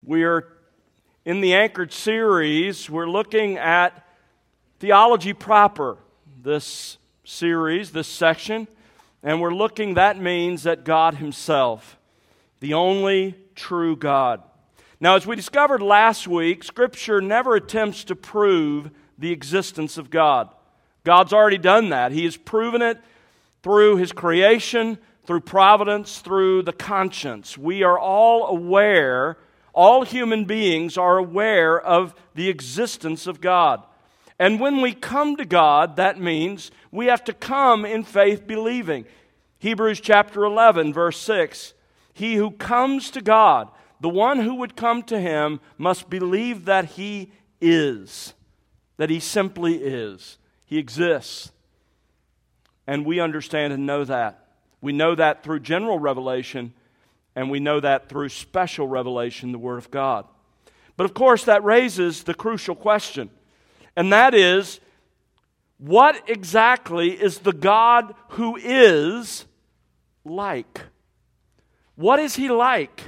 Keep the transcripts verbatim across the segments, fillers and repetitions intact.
We are in the Anchored series. We're looking at theology proper, this series, this section, and we're looking, that means that God Himself, the only true God. Now, as we discovered last week, Scripture never attempts to prove the existence of God. God's already done that. He has proven it through His creation, through providence, through the conscience. We are all aware, all human beings are aware of the existence of God. And when we come to God, that means we have to come in faith believing. Hebrews chapter eleven, verse six, he who comes to God, the one who would come to Him, must believe that He is, that He simply is. He exists. And we understand and know that. We know that through general revelation, and we know that through special revelation, the Word of God. But of course, that raises the crucial question, and that is, what exactly is the God who is like? What is He like?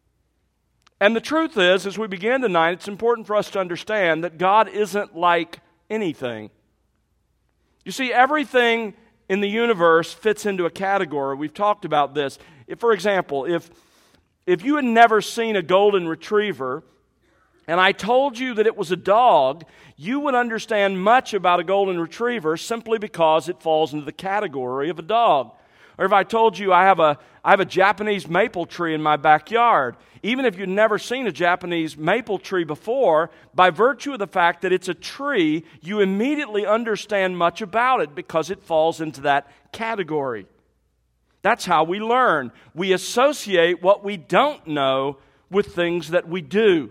And the truth is, as we begin tonight, it's important for us to understand that God isn't like anything. You see, everything in the universe fits into a category. We've talked about this. If, for example, if, if you had never seen a golden retriever, and I told you that it was a dog, you would understand much about a golden retriever simply because it falls into the category of a dog. Or if I told you I have a I have a Japanese maple tree in my backyard, even if you've never seen a Japanese maple tree before, by virtue of the fact that it's a tree, you immediately understand much about it because it falls into that category. That's how we learn. We associate what we don't know with things that we do.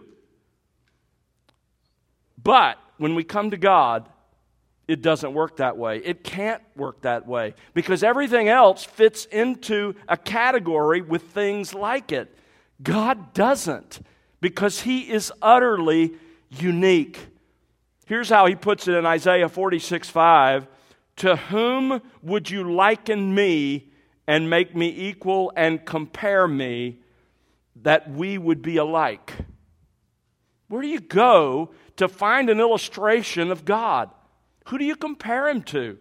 But when we come to God, it doesn't work that way. It can't work that way because everything else fits into a category with things like it. God doesn't, because He is utterly unique. Here's how He puts it in Isaiah forty-six five. To whom would you liken me and make me equal and compare me that we would be alike? Where do you go to find an illustration of God? Who do you compare Him to?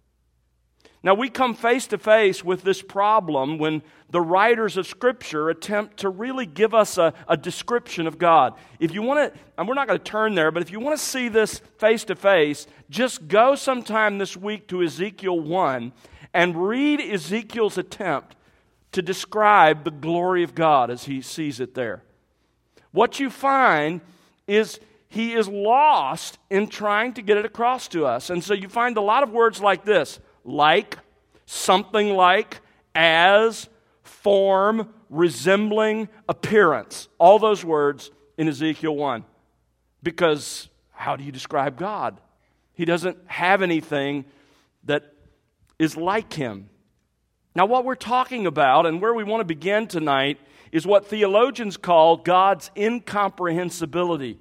Now, we come face to face with this problem when the writers of Scripture attempt to really give us a, a description of God. If you want to, and we're not going to turn there, but if you want to see this face to face, just go sometime this week to Ezekiel one and read Ezekiel's attempt to describe the glory of God as he sees it there. What you find is he is lost in trying to get it across to us. And so you find a lot of words like this: like, something like, as, form, resembling, appearance. All those words in Ezekiel one. Because how do you describe God? He doesn't have anything that is like Him. Now, what we're talking about and where we want to begin tonight is what theologians call God's incomprehensibility.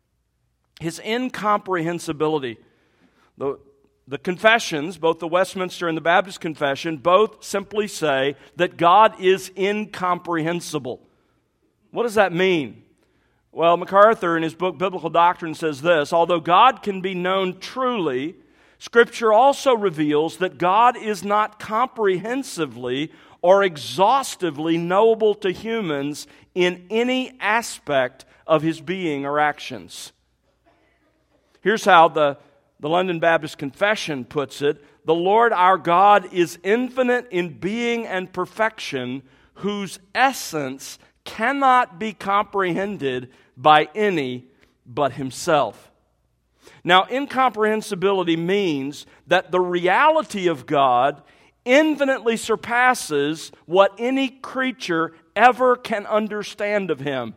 His incomprehensibility. The, the confessions, both the Westminster and the Baptist Confession, both simply say that God is incomprehensible. What does that mean? Well, MacArthur in his book Biblical Doctrine says this: although God can be known truly, Scripture also reveals that God is not comprehensively or exhaustively knowable to humans in any aspect of His being or actions. Here's how the, the London Baptist Confession puts it: the Lord our God is infinite in being and perfection, whose essence cannot be comprehended by any but Himself. Now, incomprehensibility means that the reality of God infinitely surpasses what any creature ever can understand of Him.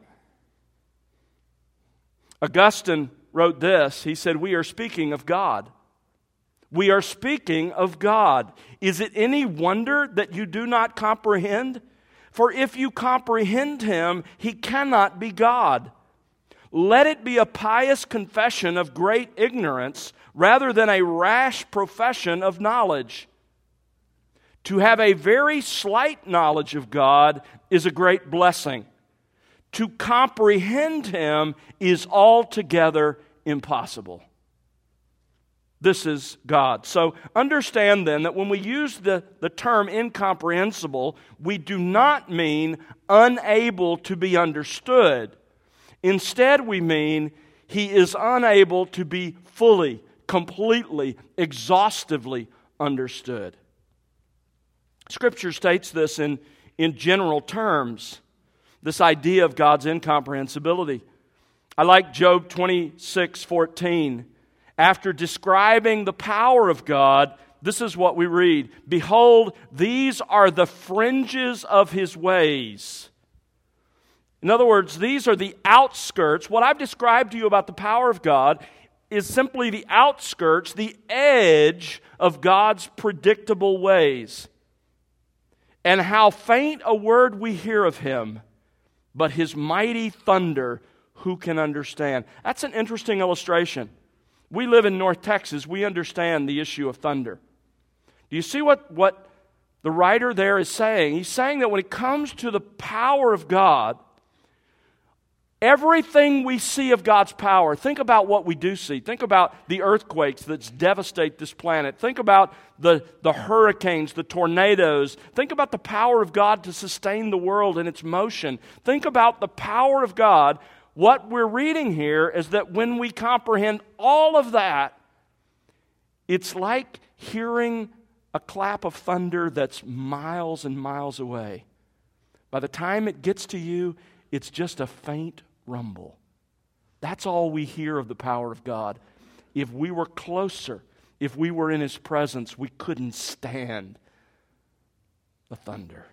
Augustine wrote this. He said, we are speaking of God. We are speaking of God. Is it any wonder that you do not comprehend? For if you comprehend Him, He cannot be God. Let it be a pious confession of great ignorance rather than a rash profession of knowledge. To have a very slight knowledge of God is a great blessing. to comprehend Him is altogether impossible. This is God. So understand then that when we use the, the term incomprehensible, we do not mean unable to be understood. Instead, we mean He is unable to be fully, completely, exhaustively understood. Scripture states this in, in general terms, this idea of God's incomprehensibility. I like Job twenty-six fourteen. After describing the power of God, this is what we read. Behold, these are the fringes of His ways. In other words, these are the outskirts. What I've described to you about the power of God is simply the outskirts, the edge of God's predictable ways. And how faint a word we hear of Him, but His mighty thunder, who can understand? That's an interesting illustration. We live in North Texas. We understand the issue of thunder. Do you see what, what the writer there is saying? He's saying that when it comes to the power of God, everything we see of God's power, think about what we do see. Think about the earthquakes that devastate this planet. Think about the, the hurricanes, the tornadoes. Think about the power of God to sustain the world in its motion. Think about the power of God. What we're reading here is that when we comprehend all of that, it's like hearing a clap of thunder that's miles and miles away. By the time it gets to you, it's just a faint rumble. That's all we hear of the power of God. If we were closer, if we were in His presence, we couldn't stand the thunder.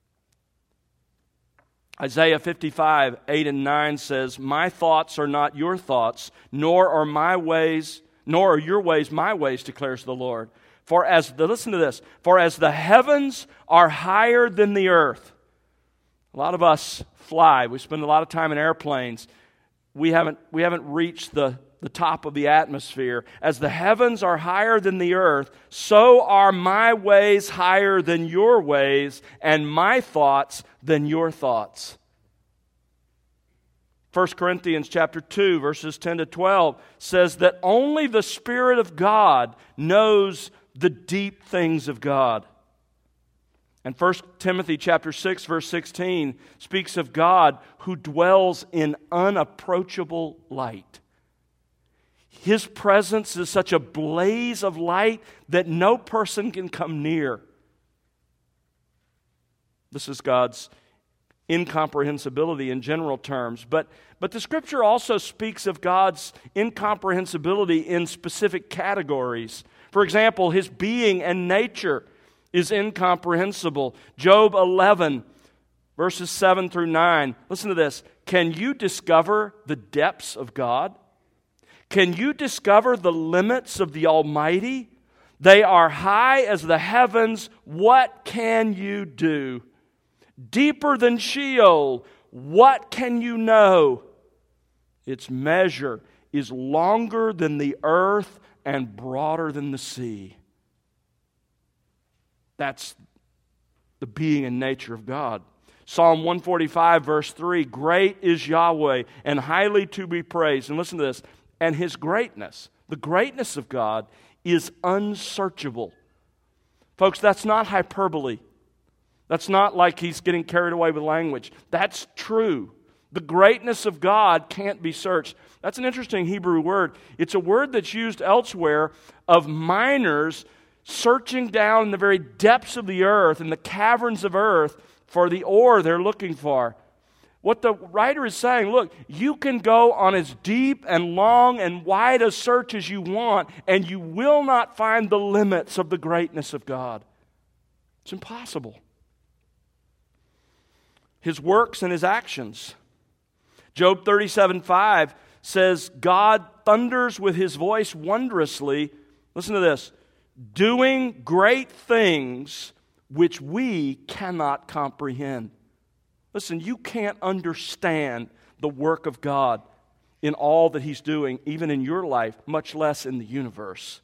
Isaiah fifty-five, eight and nine says, My thoughts are not your thoughts, nor are my ways, nor are your ways my ways, declares the Lord. For as the, listen to this, for as the heavens are higher than the earth. A lot of us fly. We spend a lot of time in airplanes. We haven't, we haven't reached the, the top of the atmosphere. As the heavens are higher than the earth, so are my ways higher than your ways, and my thoughts than your thoughts. First Corinthians chapter two, verses ten to twelve says that only the Spirit of God knows the deep things of God. And First Timothy chapter six, verse sixteen speaks of God who dwells in unapproachable light. His presence is such a blaze of light that no person can come near. This is God's incomprehensibility in general terms. But, but the Scripture also speaks of God's incomprehensibility in specific categories. For example, His being and nature is incomprehensible. Job eleven, verses seven through nine. Listen to this. Can you discover the depths of God? Can you discover the limits of the Almighty? They are high as the heavens. What can you do? Deeper than Sheol. What can you know? Its measure is longer than the earth and broader than the sea. That's the being and nature of God. Psalm one forty-five, verse three, Great is Yahweh and highly to be praised. And listen to this. And His greatness, the greatness of God, is unsearchable. Folks, that's not hyperbole. That's not like he's getting carried away with language. That's true. The greatness of God can't be searched. That's an interesting Hebrew word. It's a word that's used elsewhere of miners searching down in the very depths of the earth, in the caverns of earth, for the ore they're looking for. What the writer is saying, look, you can go on as deep and long and wide a search as you want, and you will not find the limits of the greatness of God. It's impossible. His works and His actions. Job thirty-seven five says, God thunders with His voice wondrously. Listen to this. Doing great things which we cannot comprehend. Listen, you can't understand the work of God in all that He's doing, even in your life, much less in the universe.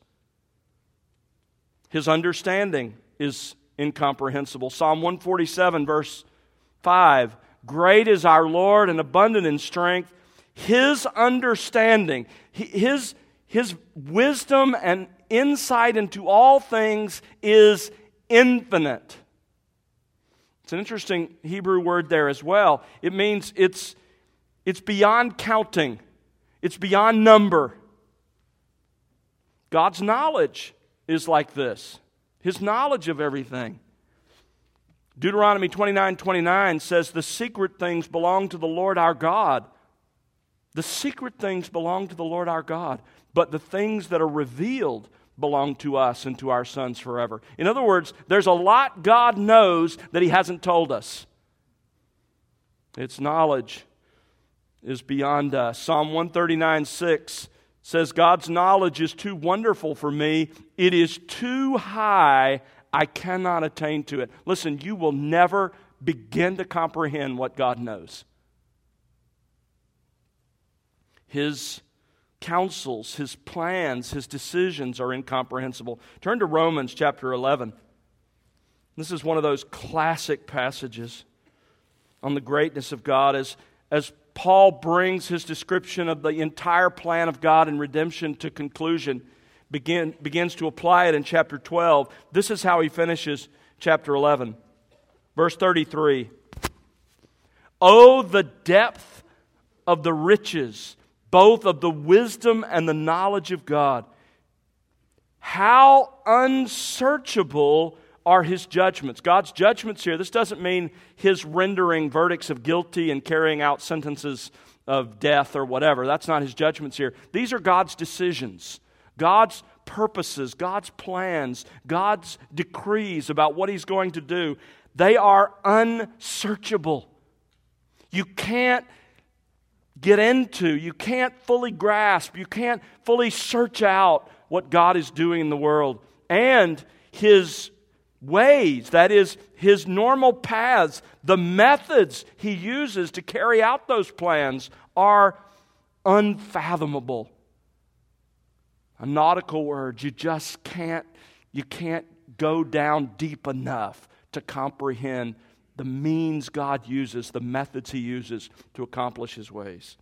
His understanding is incomprehensible. Psalm one forty-seven, verse five, great is our Lord and abundant in strength. His understanding, His, His wisdom and insight into all things is infinite. It's an interesting Hebrew word there as well. It means it's, it's beyond counting. It's beyond number. God's knowledge is like this. His knowledge of everything. Deuteronomy twenty-nine twenty-nine says, the secret things belong to the Lord our God. The secret things belong to the Lord our God, but the things that are revealed belong to us and to our sons forever. In other words, there's a lot God knows that He hasn't told us. Its knowledge is beyond us. Psalm one thirty-nine six says, God's knowledge is too wonderful for me. It is too high. I cannot attain to it. Listen, you will never begin to comprehend what God knows. His counsels, His plans, His decisions are incomprehensible. Turn to Romans chapter eleven. This is one of those classic passages on the greatness of God as, as Paul brings his description of the entire plan of God and redemption to conclusion, begin, begins to apply it in chapter twelve. This is how he finishes chapter eleven. Verse thirty-three. Oh, the depth of the riches, both of the wisdom and the knowledge of God. How unsearchable are His judgments. God's judgments here, this doesn't mean His rendering verdicts of guilty and carrying out sentences of death or whatever. That's not His judgments here. These are God's decisions, God's purposes, God's plans, God's decrees about what He's going to do. They are unsearchable. You can't get into, you can't fully grasp, you can't fully search out what God is doing in the world. And His ways, that is, His normal paths, the methods He uses to carry out those plans are unfathomable. A nautical word, you just can't, you can't go down deep enough to comprehend the means God uses, the methods He uses to accomplish His ways.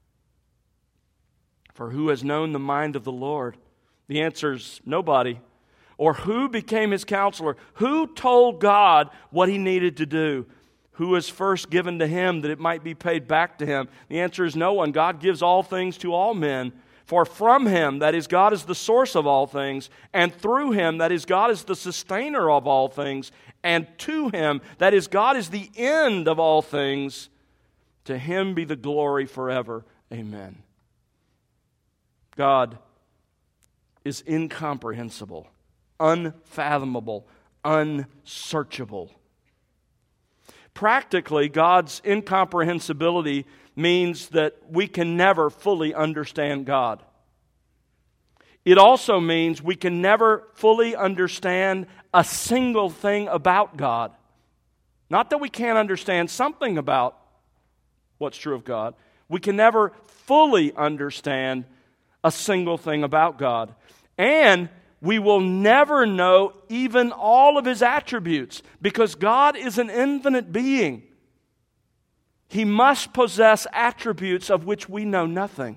For who has known the mind of the Lord? The answer is nobody. Or who became His counselor? Who told God what He needed to do? Who was first given to Him that it might be paid back to Him? The answer is no one. God gives all things to all men. For from Him, that is, God is the source of all things, and through Him, that is, God is the sustainer of all things, and to Him, that is, God is the end of all things, to Him be the glory forever. Amen. God is incomprehensible, unfathomable, unsearchable. Practically, God's incomprehensibility means that we can never fully understand God. It also means we can never fully understand a single thing about God. Not that we can't understand something about what's true of God. We can never fully understand a single thing about God. And we will never know even all of His attributes because God is an infinite being. He must possess attributes of which we know nothing.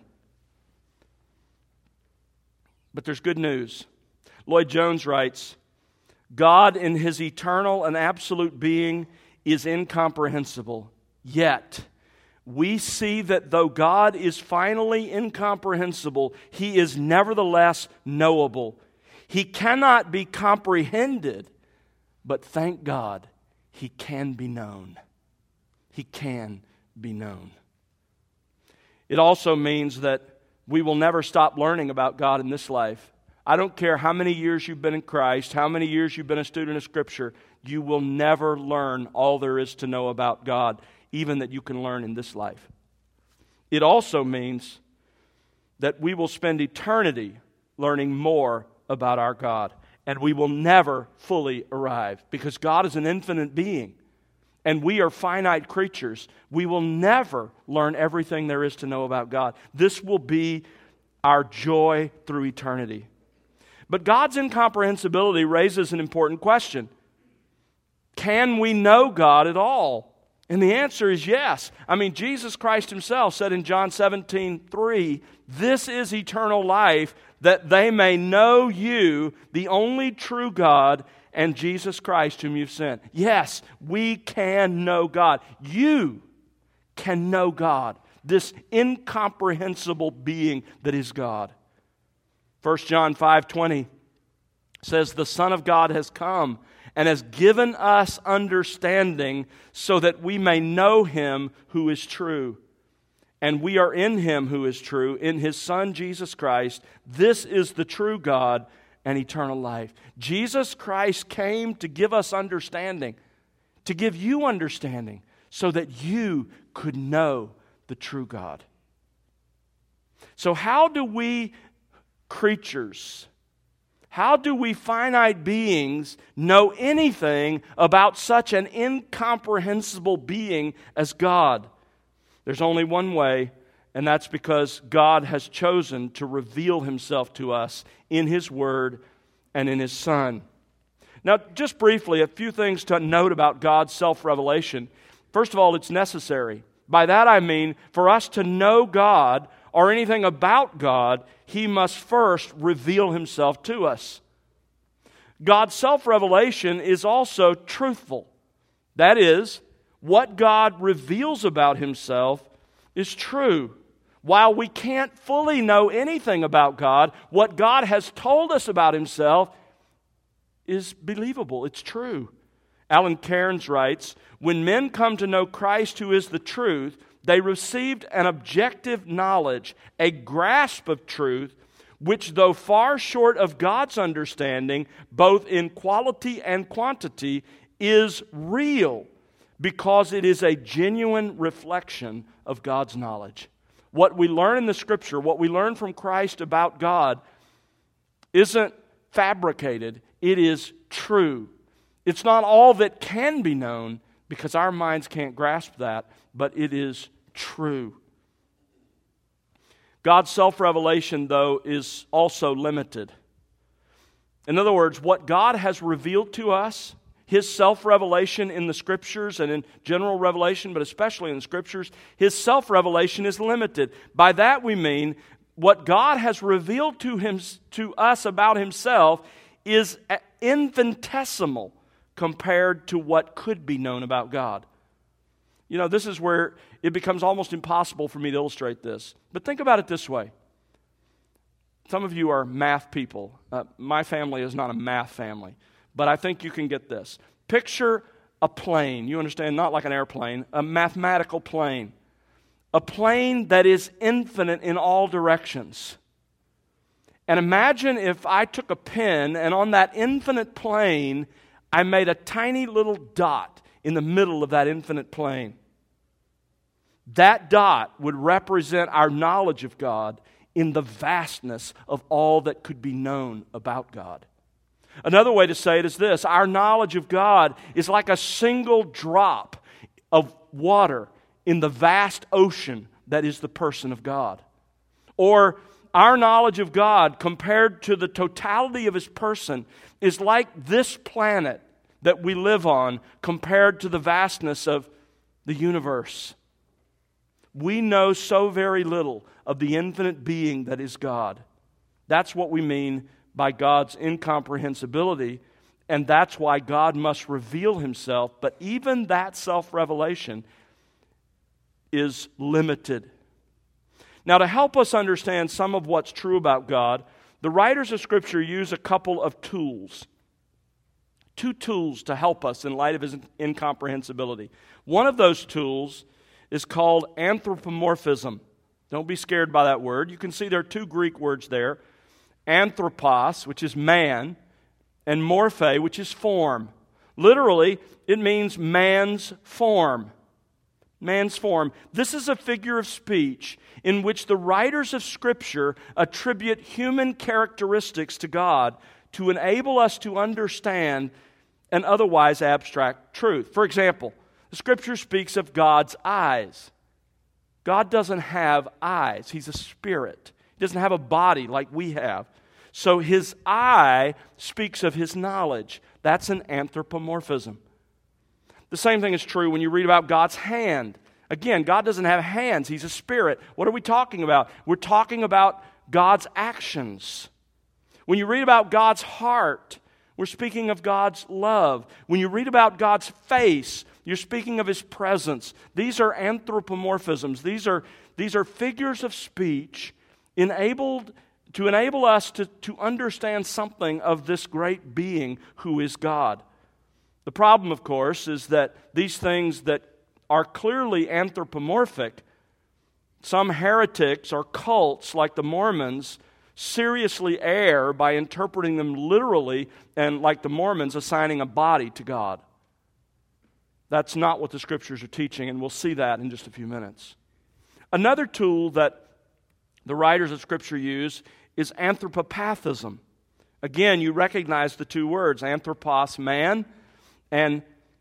But there's good news. Lloyd Jones writes, God in His eternal and absolute being is incomprehensible. Yet, we see that though God is finally incomprehensible, He is nevertheless knowable. He cannot be comprehended, but thank God, He can be known. He can be known. It also means that we will never stop learning about God in this life. I don't care how many years you've been in Christ, how many years you've been a student of Scripture, you will never learn all there is to know about God, even that you can learn in this life. It also means that we will spend eternity learning more about our God, and we will never fully arrive because God is an infinite being. And we are finite creatures. We will never learn everything there is to know about God. This will be our joy through eternity. But God's incomprehensibility raises an important question. Can we know God at all? And the answer is yes. I mean, Jesus Christ himself said in John seventeen three, "This is eternal life, that they may know you, the only true God, and Jesus Christ whom you've sent." Yes, we can know God. You can know God, this incomprehensible being that is God. First John five twenty says, "The Son of God has come and has given us understanding so that we may know Him who is true. And we are in Him who is true, in His Son Jesus Christ. This is the true God and eternal life." Jesus Christ came to give us understanding, to give you understanding, so that you could know the true God. So how do we creatures, how do we finite beings know anything about such an incomprehensible being as God? There's only one way, and that's because God has chosen to reveal Himself to us in His Word and in His Son. Now, just briefly, a few things to note about God's self-revelation. First of all, it's necessary. By that I mean, for us to know God or anything about God, He must first reveal Himself to us. God's self-revelation is also truthful. That is, what God reveals about Himself is true. While we can't fully know anything about God, what God has told us about Himself is believable. It's true. Alan Cairns writes, "When men come to know Christ who is the truth, they received an objective knowledge, a grasp of truth, which though far short of God's understanding, both in quality and quantity, is real, because it is a genuine reflection of God's knowledge." What we learn in the Scripture, what we learn from Christ about God, isn't fabricated. It is true. It's not all that can be known, because our minds can't grasp that, but it is true. God's self-revelation, though, is also limited. In other words, what God has revealed to us, His self-revelation in the Scriptures and in general revelation, but especially in the Scriptures, His self-revelation is limited. By that we mean what God has revealed to him, to us about Himself is infinitesimal compared to what could be known about God. You know, this is where it becomes almost impossible for me to illustrate this. But think about it this way. Some of you are math people. Uh, my family is not a math family, but I think you can get this. Picture a plane. You understand, not like an airplane, a mathematical plane. A plane that is infinite in all directions. And imagine if I took a pen and on that infinite plane, I made a tiny little dot in the middle of that infinite plane. That dot would represent our knowledge of God in the vastness of all that could be known about God. Another way to say it is this: our knowledge of God is like a single drop of water in the vast ocean that is the person of God. Or our knowledge of God compared to the totality of His person is like this planet that we live on compared to the vastness of the universe. We know so very little of the infinite being that is God. That's what we mean by God's incomprehensibility, and that's why God must reveal Himself. But even that self-revelation is limited. Now, to help us understand some of what's true about God, the writers of Scripture use a couple of tools. Two tools to help us in light of His incomprehensibility. One of those tools is called anthropomorphism. Don't be scared by that word. You can see there are two Greek words there. Anthropos, which is man, and morphe, which is form. Literally, it means man's form. Man's form. This is a figure of speech in which the writers of Scripture attribute human characteristics to God to enable us to understand an otherwise abstract truth. For example, the Scripture speaks of God's eyes. God doesn't have eyes. He's a spirit. He doesn't have a body like we have. So His eye speaks of His knowledge. That's an anthropomorphism. The The same thing is true when you read about God's hand. Again, God doesn't have hands. He's a spirit. What are we talking about? We're talking about God's actions. When you read about God's heart, we're speaking of God's love. When you read about God's face, you're speaking of His presence. These are anthropomorphisms. These are, these are figures of speech enabled to enable us to, to understand something of this great being who is God. The problem, of course, is that these things that are clearly anthropomorphic, some heretics or cults like the Mormons seriously err by interpreting them literally and, like the Mormons, assigning a body to God. That's not what the Scriptures are teaching, and we'll see that in just a few minutes. Another tool that the writers of Scripture use is anthropopathism. Again, you recognize the two words, anthropos, man, and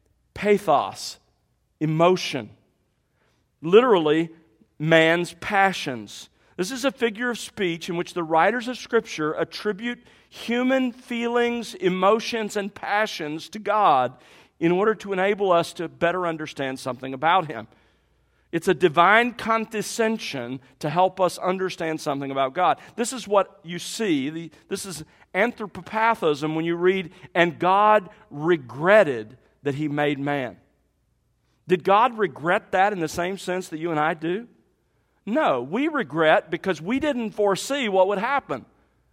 pathos, emotion. Literally, man's passions. This is a figure of speech in which the writers of Scripture attribute human feelings, emotions, and passions to God in order to enable us to better understand something about Him. It's a divine condescension to help us understand something about God. This is what you see. The, this is anthropopathism when you read, and God regretted that He made man. Did God regret that in the same sense that you and I do? No, we regret because we didn't foresee what would happen.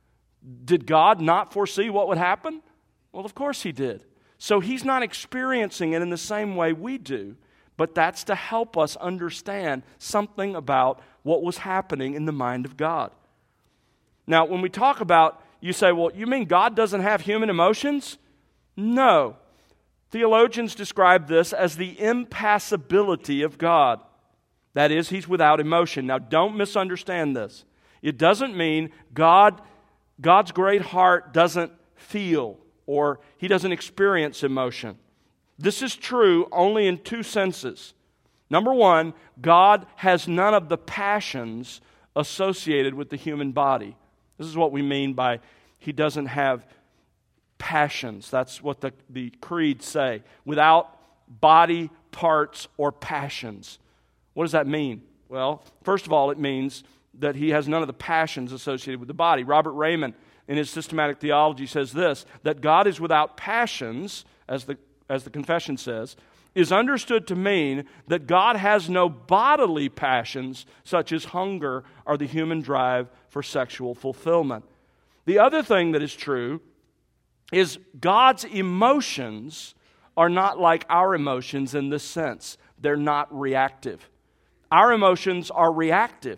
Did God not foresee what would happen? Well, of course He did. So He's not experiencing it in the same way we do, but that's to help us understand something about what was happening in the mind of God. Now, when we talk about, you say, well, you mean God doesn't have human emotions? No. Theologians describe this as the impassibility of God. That is, He's without emotion. Now, don't misunderstand this. It doesn't mean God, God's great heart doesn't feel or He doesn't experience emotion. This is true only in two senses. Number one, God has none of the passions associated with the human body. This is what we mean by He doesn't have passions. That's what the, the creeds say. Without body parts or passions. What does that mean? Well, first of all, it means that He has none of the passions associated with the body. Robert Raymond, in his systematic theology, says this, that God is without passions, as the, as the confession says, is understood to mean that God has no bodily passions, such as hunger or the human drive for sexual fulfillment. The other thing that is true is God's emotions are not like our emotions in this sense. They're not reactive. Our emotions are reactive.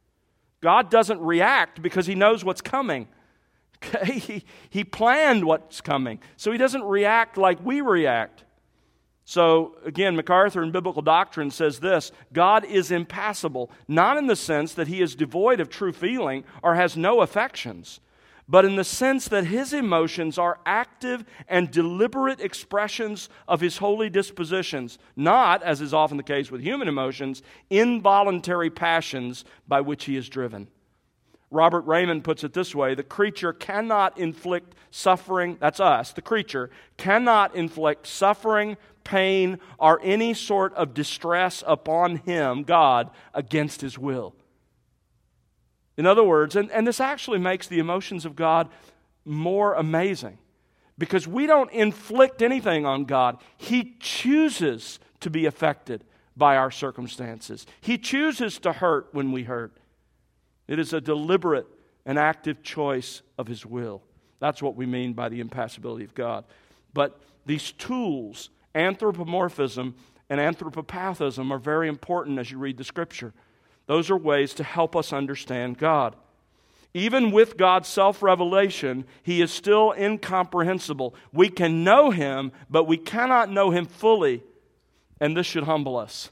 God doesn't react because He knows what's coming. Okay? He, he planned what's coming. So He doesn't react like we react. So, again, MacArthur in Biblical Doctrine says this, God is impassible, not in the sense that He is devoid of true feeling or has no affections, but in the sense that His emotions are active and deliberate expressions of His holy dispositions, not, as is often the case with human emotions, involuntary passions by which He is driven. Robert Raymond puts it this way, the creature cannot inflict suffering, that's us, the creature, cannot inflict suffering, pain, or any sort of distress upon Him, God, against His will. In other words, and, and this actually makes the emotions of God more amazing, because we don't inflict anything on God. He chooses to be affected by our circumstances. He chooses to hurt when we hurt. It is a deliberate and active choice of His will. That's what we mean by the impassibility of God. But these tools, anthropomorphism and anthropopathism, are very important as you read the Scripture. Those are ways to help us understand God. Even with God's self-revelation, He is still incomprehensible. We can know Him, but we cannot know Him fully, and this should humble us.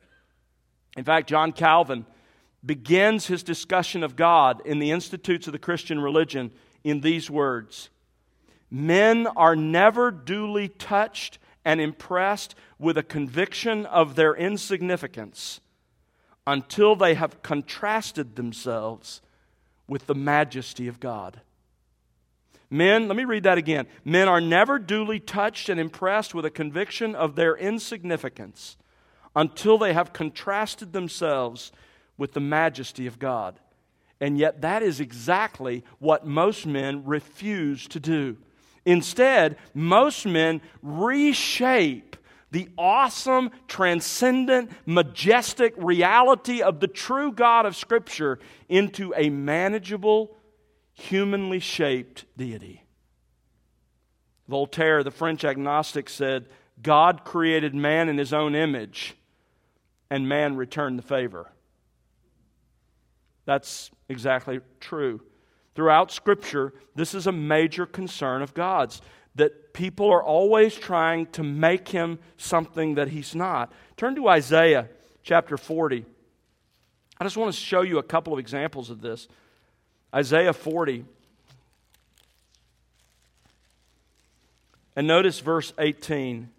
In fact, John Calvin begins his discussion of God in the Institutes of the Christian Religion in these words, men are never duly touched and impressed with a conviction of their insignificance until they have contrasted themselves with the majesty of God. Men, let me read that again. Men are never duly touched and impressed with a conviction of their insignificance until they have contrasted themselves with the majesty of God. And yet that is exactly what most men refuse to do. Instead, most men reshape the awesome, transcendent, majestic reality of the true God of Scripture into a manageable, humanly shaped deity. Voltaire, the French agnostic, said, God created man in His own image, and man returned the favor. That's exactly true. Throughout Scripture, this is a major concern of God's, that people are always trying to make Him something that He's not. Turn to Isaiah chapter forty. I just want to show you a couple of examples of this. Isaiah forty. And notice verse eighteen.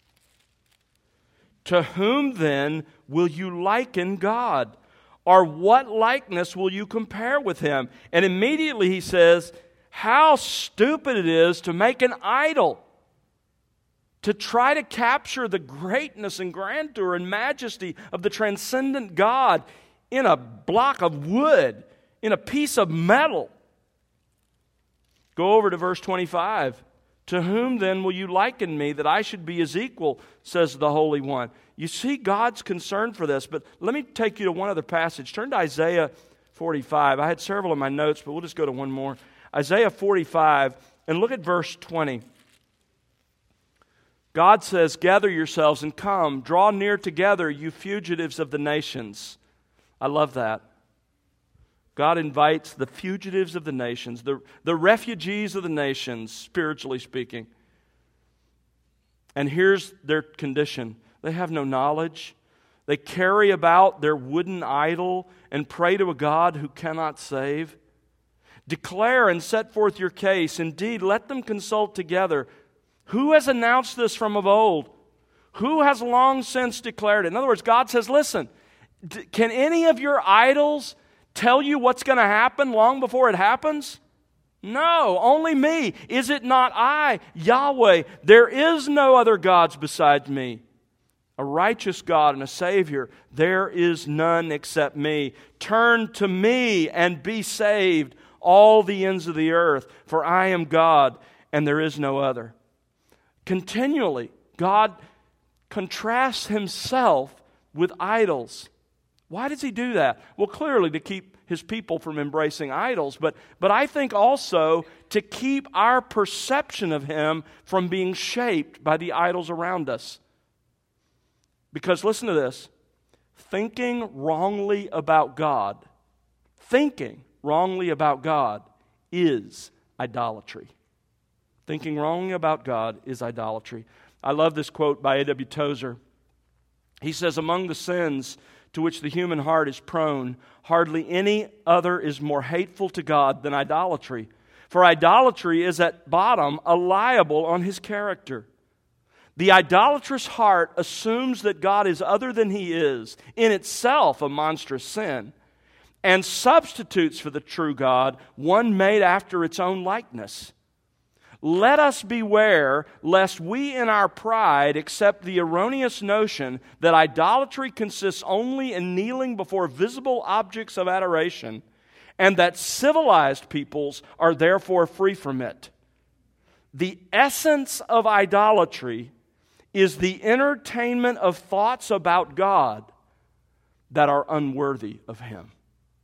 To whom then will you liken God? Or what likeness will you compare with Him? And immediately he says, how stupid it is to make an idol, to try to capture the greatness and grandeur and majesty of the transcendent God in a block of wood, in a piece of metal. Go over to verse twenty-five. To whom then will you liken me that I should be His equal, says the Holy One. You see God's concern for this, but let me take you to one other passage. Turn to Isaiah forty-five. I had several in my notes, but we'll just go to one more. Isaiah forty-five, and look at verse twenty. God says, gather yourselves and come, draw near together, you fugitives of the nations. I love that. God invites the fugitives of the nations, the, the refugees of the nations, spiritually speaking. And here's their condition. They have no knowledge. They carry about their wooden idol and pray to a God who cannot save. Declare and set forth your case. Indeed, let them consult together. Who has announced this from of old? Who has long since declared it? In other words, God says, listen, d- can any of your idols tell you what's going to happen long before it happens? No, only me. Is it not I, Yahweh? There is no other gods besides me. A righteous God and a Savior. There is none except me. Turn to me and be saved, all the ends of the earth, for I am God and there is no other. Continually, God contrasts Himself with idols. Why does He do that? Well, clearly to keep His people from embracing idols, but, but I think also to keep our perception of Him from being shaped by the idols around us. Because listen to this, thinking wrongly about God, thinking wrongly about God is idolatry. Thinking wrongly about God is idolatry. I love this quote by A W Tozer. He says, among the sins to which the human heart is prone, hardly any other is more hateful to God than idolatry. For idolatry is at bottom a libel on His character. The idolatrous heart assumes that God is other than He is, in itself a monstrous sin, and substitutes for the true God one made after its own likeness. Let us beware lest we in our pride accept the erroneous notion that idolatry consists only in kneeling before visible objects of adoration, and that civilized peoples are therefore free from it. The essence of idolatry is the entertainment of thoughts about God that are unworthy of Him.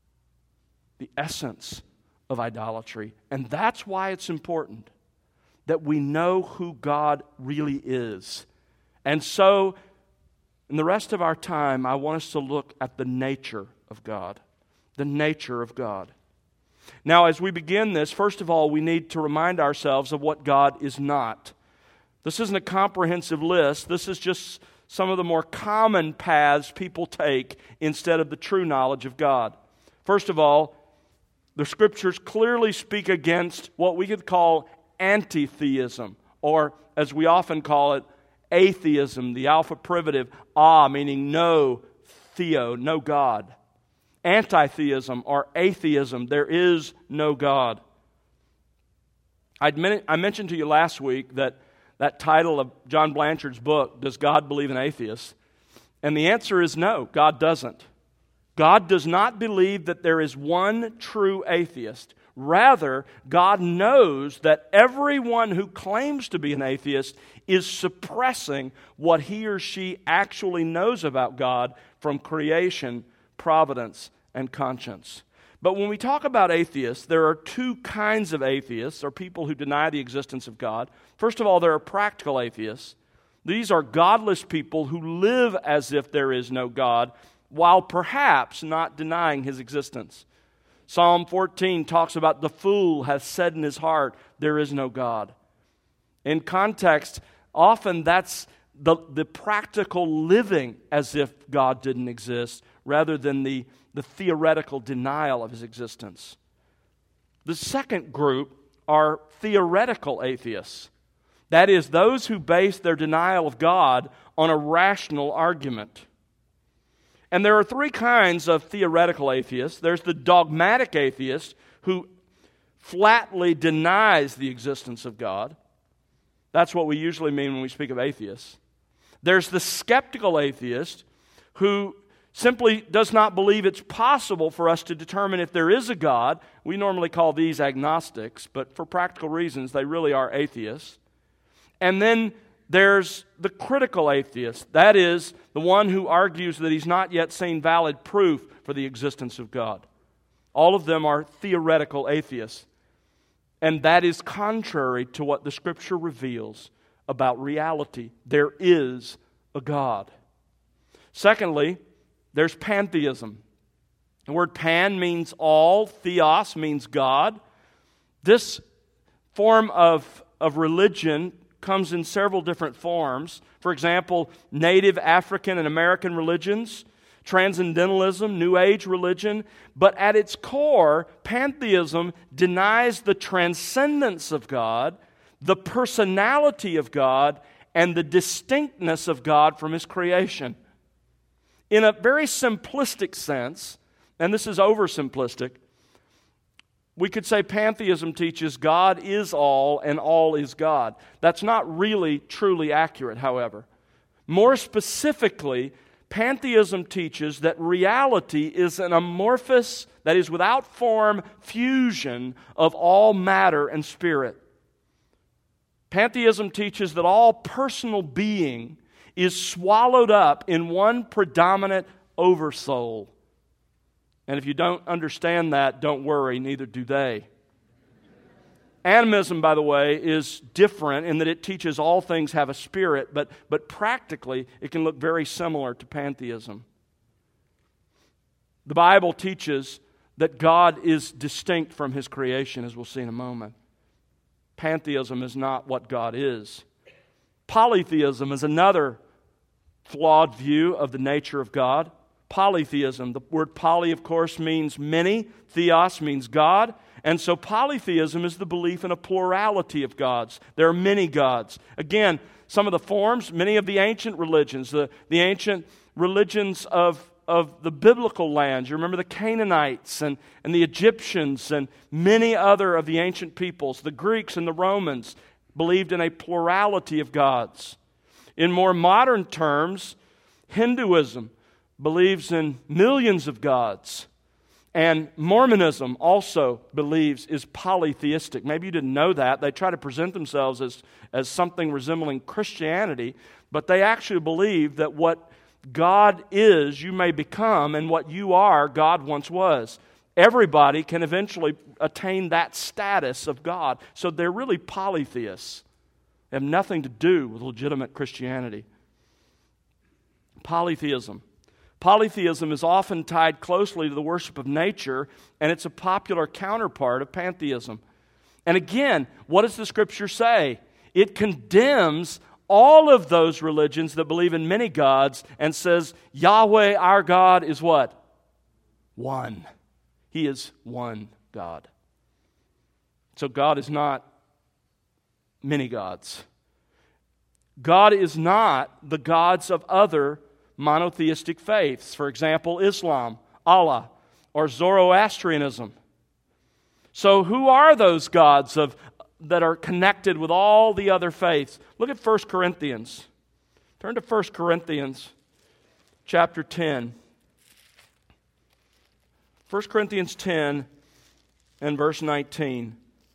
The essence of idolatry. And that's why it's important that we know who God really is. And so, in the rest of our time, I want us to look at the nature of God. The nature of God. Now, as we begin this, first of all, we need to remind ourselves of what God is not. This isn't a comprehensive list. This is just some of the more common paths people take instead of the true knowledge of God. First of all, the Scriptures clearly speak against what we could call anti-theism, or as we often call it, atheism, the alpha privative, ah, meaning no, theo, no God. Anti-theism or atheism, there is no God. I'd men- I mentioned to you last week that that title of John Blanchard's book, Does God Believe in Atheists? And the answer is no, God doesn't. God does not believe that there is one true atheist. Rather, God knows that everyone who claims to be an atheist is suppressing what he or she actually knows about God from creation, providence, and conscience. But when we talk about atheists, there are two kinds of atheists, or people who deny the existence of God. First of all, there are practical atheists. These are godless people who live as if there is no God, while perhaps not denying His existence. Psalm fourteen talks about the fool hath said in his heart, there is no God. In context, often that's the, the practical living as if God didn't exist, rather than the, the theoretical denial of His existence. The second group are theoretical atheists. That is, those who base their denial of God on a rational argument. And there are three kinds of theoretical atheists. There's the dogmatic atheist who flatly denies the existence of God. That's what we usually mean when we speak of atheists. There's the skeptical atheist who simply does not believe it's possible for us to determine if there is a God. We normally call these agnostics, but for practical reasons, they really are atheists. And then there's the critical atheist. That is, the one who argues that he's not yet seen valid proof for the existence of God. All of them are theoretical atheists. And that is contrary to what the Scripture reveals about reality. There is a God. Secondly, there's pantheism. The word pan means all. Theos means God. This form of, of religion comes in several different forms. For example, native African and American religions, transcendentalism, New Age religion. But at its core, pantheism denies the transcendence of God, the personality of God, and the distinctness of God from His creation. In a very simplistic sense, and this is oversimplistic, we could say pantheism teaches God is all and all is God. That's not really truly accurate, however. More specifically, pantheism teaches that reality is an amorphous, that is without form, fusion of all matter and spirit. Pantheism teaches that all personal being is swallowed up in one predominant oversoul. And if you don't understand that, don't worry, neither do they. Animism, by the way, is different in that it teaches all things have a spirit, but, but practically it can look very similar to pantheism. The Bible teaches that God is distinct from His creation, as we'll see in a moment. Pantheism is not what God is. Polytheism is another flawed view of the nature of God. Polytheism. The word poly, of course, means many. Theos means God. And so polytheism is the belief in a plurality of gods. There are many gods. Again, some of the forms, many of the ancient religions, the, the ancient religions of, of the biblical lands. You remember the Canaanites and, and the Egyptians and many other of the ancient peoples. The Greeks and the Romans believed in a plurality of gods. In more modern terms, Hinduism believes in millions of gods. And Mormonism also believes is polytheistic. Maybe you didn't know that. They try to present themselves as, as something resembling Christianity, but they actually believe that what God is, you may become, and what you are, God once was. Everybody can eventually attain that status of God. So they're really polytheists. They have nothing to do with legitimate Christianity. Polytheism. Polytheism is often tied closely to the worship of nature, and it's a popular counterpart of pantheism. And again, what does the Scripture say? It condemns all of those religions that believe in many gods and says, Yahweh, our God, is what? One. He is one God. So God is not many gods. God is not the gods of other monotheistic faiths. For example, Islam, Allah, or Zoroastrianism. So who are those gods of that are connected with all the other faiths. Look at First Corinthians. Turn to First Corinthians chapter ten. First Corinthians ten and verse nineteen.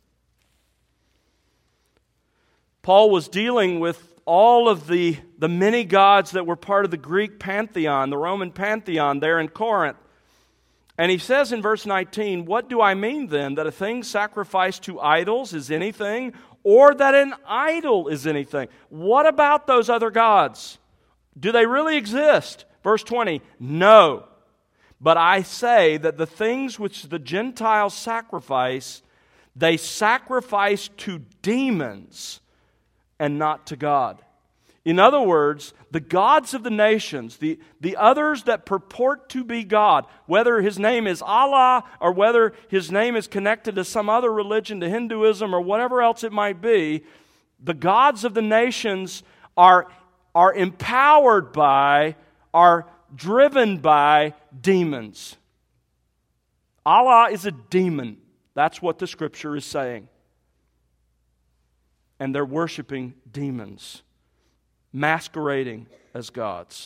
Paul was dealing with all of the, the many gods that were part of the Greek pantheon, the Roman pantheon there in Corinth. And he says in verse nineteen, "What do I mean then? That a thing sacrificed to idols is anything, or that an idol is anything?" What about those other gods? Do they really exist? Verse twenty, "No, but I say that the things which the Gentiles sacrifice, they sacrifice to demons and not to God." In other words, the gods of the nations, the, the others that purport to be God, whether His name is Allah or whether His name is connected to some other religion, to Hinduism or whatever else it might be, the gods of the nations are, are empowered by, are driven by demons. Allah is a demon. That's what the Scripture is saying. And they're worshiping demons, masquerading as gods.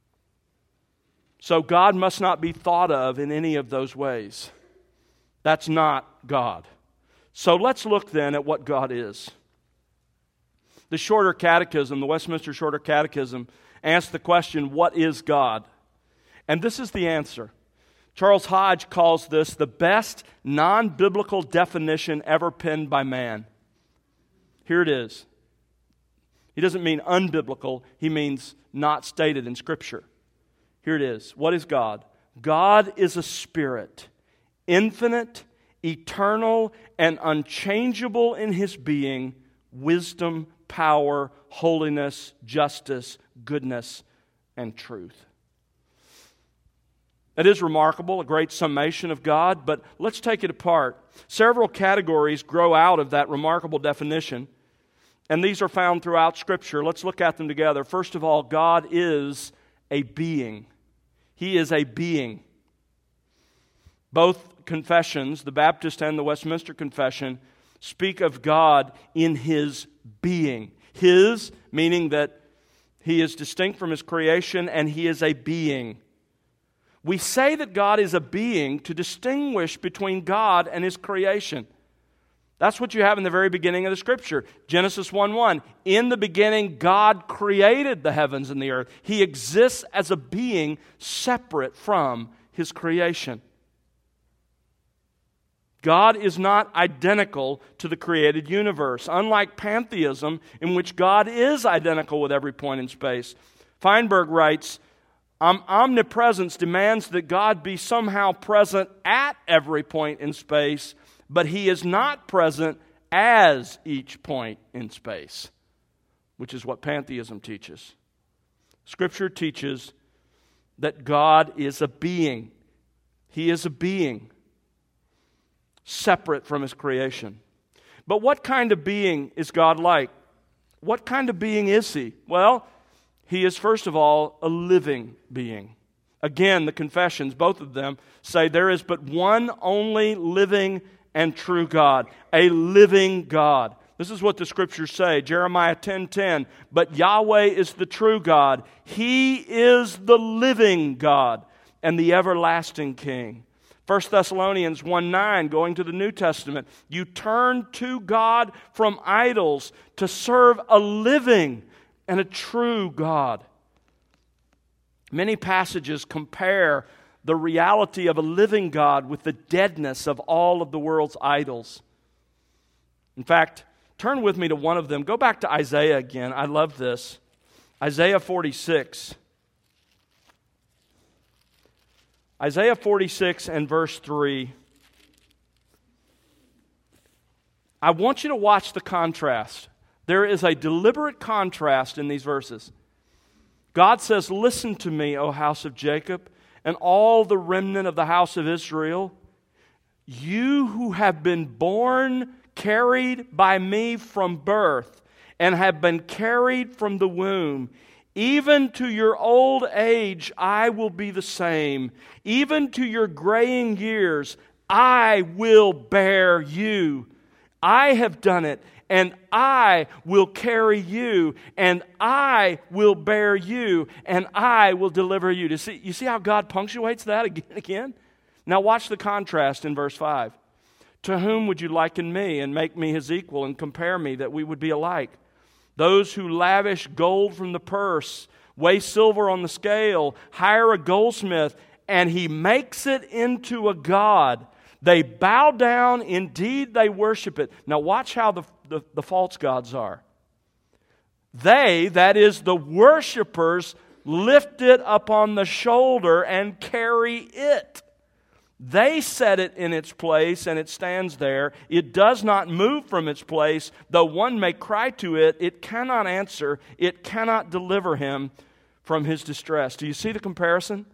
So God must not be thought of in any of those ways. That's not God. So let's look then at what God is. The Shorter Catechism, the Westminster Shorter Catechism, asks the question, what is God? And this is the answer. Charles Hodge calls this the best non-biblical definition ever penned by man. Here it is. He doesn't mean unbiblical, he means not stated in Scripture. Here it is. What is God? God is a spirit, infinite, eternal, and unchangeable in His being, wisdom, power, holiness, justice, goodness, and truth. It is remarkable, a great summation of God, but let's take it apart. Several categories grow out of that remarkable definition. And these are found throughout Scripture. Let's look at them together. First of all, God is a being. He is a being. Both confessions, the Baptist and the Westminster Confession, speak of God in His being. His, meaning that He is distinct from His creation and He is a being. We say that God is a being to distinguish between God and His creation. That's what you have in the very beginning of the Scripture. Genesis one one. In the beginning, God created the heavens and the earth. He exists as a being separate from His creation. God is not identical to the created universe, unlike pantheism, in which God is identical with every point in space. Feinberg writes, omnipresence demands that God be somehow present at every point in space, but He is not present as each point in space, which is what pantheism teaches. Scripture teaches that God is a being. He is a being separate from His creation. But what kind of being is God like? What kind of being is He? Well, He is, first of all, a living being. Again, the confessions, both of them, say there is but one only living and true God, a living God. This is what the Scriptures say, Jeremiah ten ten. But Yahweh is the true God. He is the living God and the everlasting King. First Thessalonians one nine, going to the New Testament, you turn to God from idols to serve a living and a true God. Many passages compare the reality of a living God with the deadness of all of the world's idols. In fact, turn with me to one of them. Go back to Isaiah again. I love this. Isaiah forty-six. Isaiah forty-six and verse three. I want you to watch the contrast. There is a deliberate contrast in these verses. God says, "Listen to me, O house of Jacob, and all the remnant of the house of Israel, you who have been born, carried by me from birth, and have been carried from the womb, even to your old age I will be the same. Even to your graying years I will bear you. I have done it, and I will carry you, and I will bear you, and I will deliver you. You see, you see how God punctuates that again and again? Now watch the contrast in verse five. To whom would you liken me and make me his equal and compare me that we would be alike? Those who lavish gold from the purse, weigh silver on the scale, hire a goldsmith, and he makes it into a god. They bow down, indeed they worship it. Now watch how the, the, the false gods are. They, that is the worshipers, lift it up on the shoulder and carry it. They set it in its place, and it stands there. It does not move from its place. Though one may cry to it, it cannot answer. It cannot deliver him from his distress. Do you see the comparison?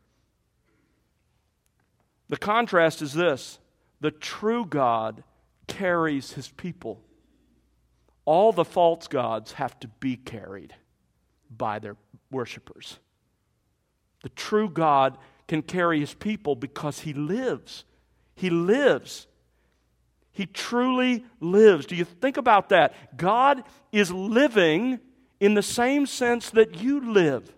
The contrast is this. The true God carries his people. All the false gods have to be carried by their worshipers. The true God can carry his people because he lives. He lives. He truly lives. Do you think about that? God is living in the same sense that you live.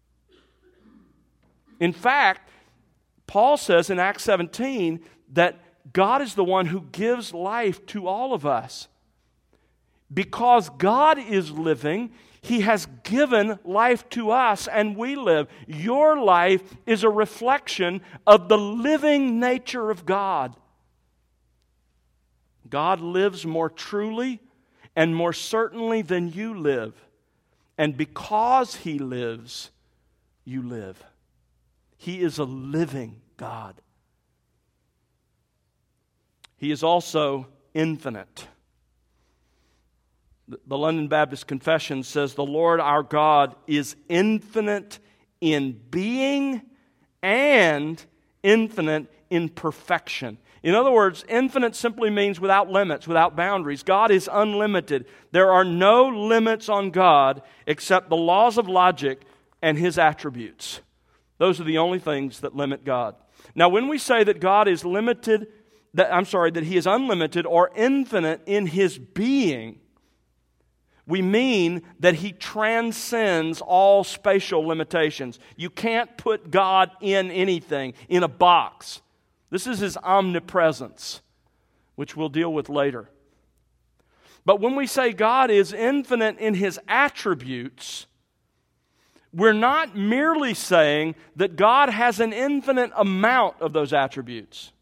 In fact, Paul says in Acts seventeen that God is the one who gives life to all of us. Because God is living, he has given life to us and we live. Your life is a reflection of the living nature of God. God lives more truly and more certainly than you live. And because he lives, you live. He is a living God. He is also infinite. The London Baptist Confession says, the Lord our God is infinite in being and infinite in perfection. In other words, infinite simply means without limits, without boundaries. God is unlimited. There are no limits on God except the laws of logic and his attributes. Those are the only things that limit God. Now, when we say that God is limited, that I'm sorry, that he is unlimited or infinite in his being, we mean that he transcends all spatial limitations. You can't put God in anything, in a box. This is his omnipresence, which we'll deal with later. But when we say God is infinite in his attributes, we're not merely saying that God has an infinite amount of those attributes.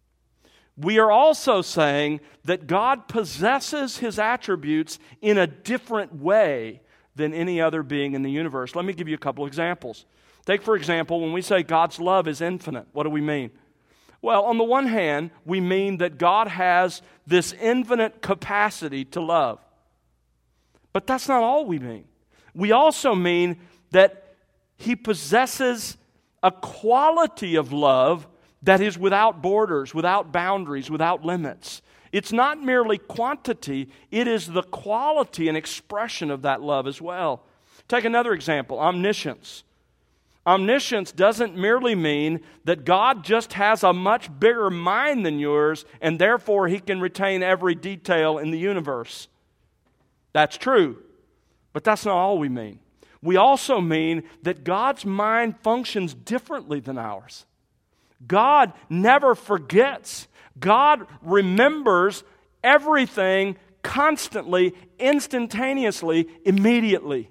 We are also saying that God possesses his attributes in a different way than any other being in the universe. Let me give you a couple examples. Take, for example, when we say God's love is infinite, what do we mean? Well, on the one hand, we mean that God has this infinite capacity to love. But that's not all we mean. We also mean that he possesses a quality of love that is without borders, without boundaries, without limits. It's not merely quantity, it is the quality and expression of that love as well. Take another example, omniscience. Omniscience doesn't merely mean that God just has a much bigger mind than yours and therefore he can retain every detail in the universe. That's true, but that's not all we mean. We also mean that God's mind functions differently than ours. God never forgets. God remembers everything constantly, instantaneously, immediately.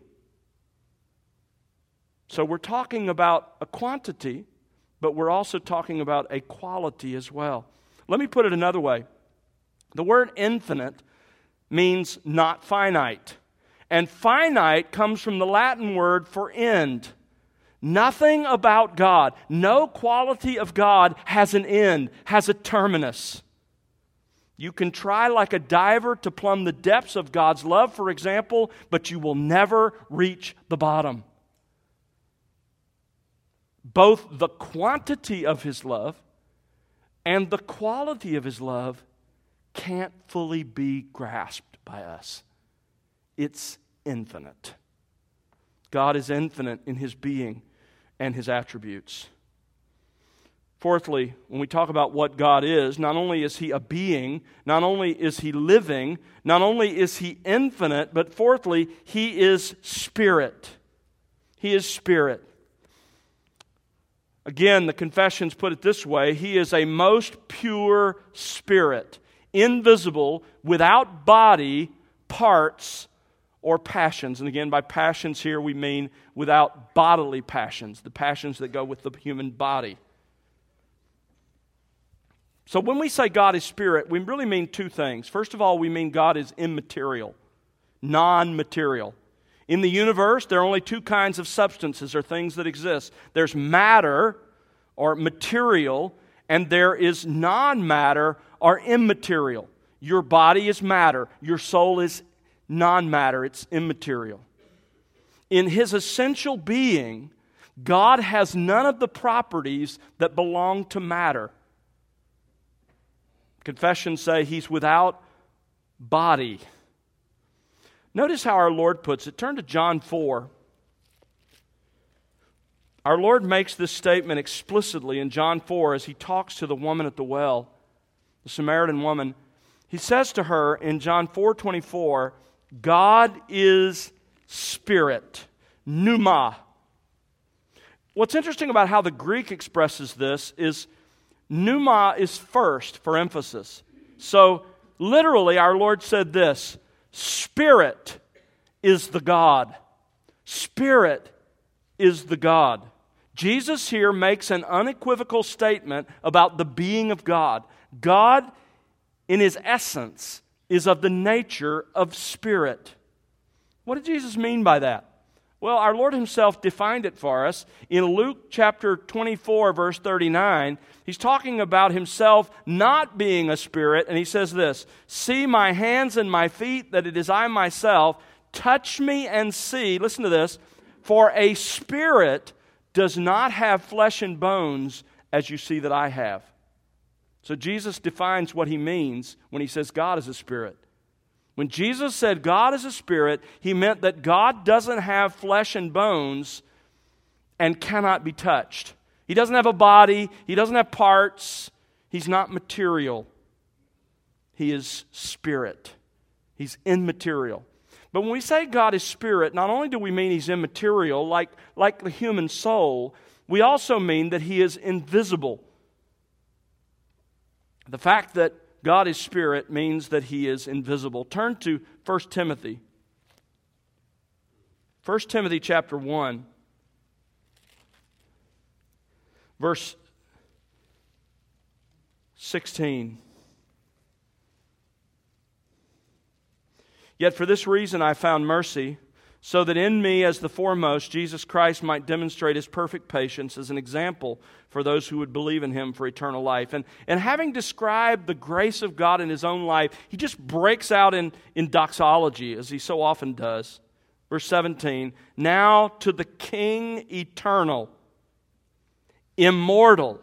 So we're talking about a quantity, but we're also talking about a quality as well. Let me put it another way. The word infinite means not finite. And finite comes from the Latin word for end. Nothing about God, no quality of God has an end, has a terminus. You can try like a diver to plumb the depths of God's love, for example, but you will never reach the bottom. Both the quantity of his love and the quality of his love can't fully be grasped by us. It's infinite. God is infinite in his being and his attributes. Fourthly, when we talk about what God is, not only is He a being, not only is He living, not only is He infinite, but fourthly, He is Spirit. He is Spirit. Again, the Confessions put it this way: He is a most pure Spirit, invisible, without body, parts, or passions. And again, by passions here we mean without bodily passions, the passions that go with the human body. So when we say God is Spirit, we really mean two things. First of all, we mean God is immaterial, non-material. In the universe, there are only two kinds of substances or things that exist. There's matter or material, and there is non-matter or immaterial. Your body is matter. Your soul is non-matter. It's immaterial. In His essential being, God has none of the properties that belong to matter. Confessions say He's without body. Notice how our Lord puts it. Turn to John four. Our Lord makes this statement explicitly in John four as He talks to the woman at the well, the Samaritan woman. He says to her in John four twenty-four, God is Spirit, pneuma. What's interesting about how the Greek expresses this is pneuma is first for emphasis. So literally our Lord said this: Spirit is the God. Spirit is the God. Jesus here makes an unequivocal statement about the being of God. God, in His essence, is of the nature of Spirit. What did Jesus mean by that? Well, our Lord Himself defined it for us. In Luke chapter twenty-four, verse thirty-nine, He's talking about Himself not being a spirit, and He says this: See my hands and my feet, that it is I myself. Touch me and see. Listen to this. For a spirit does not have flesh and bones as you see that I have. So Jesus defines what He means when He says God is a spirit. When Jesus said God is a spirit, He meant that God doesn't have flesh and bones and cannot be touched. He doesn't have a body. He doesn't have parts. He's not material. He is spirit. He's immaterial. But when we say God is spirit, not only do we mean He's immaterial, like, like the human soul, we also mean that He is invisible. The fact that God is Spirit means that He is invisible. Turn to First Timothy. First Timothy chapter one, verse sixteen. Yet for this reason I found mercy, so that in me as the foremost Jesus Christ might demonstrate His perfect patience as an example for those who would believe in Him for eternal life. And, and having described the grace of God in His own life, He just breaks out in, in doxology, as He so often does. Verse seventeen, now to the King eternal, immortal,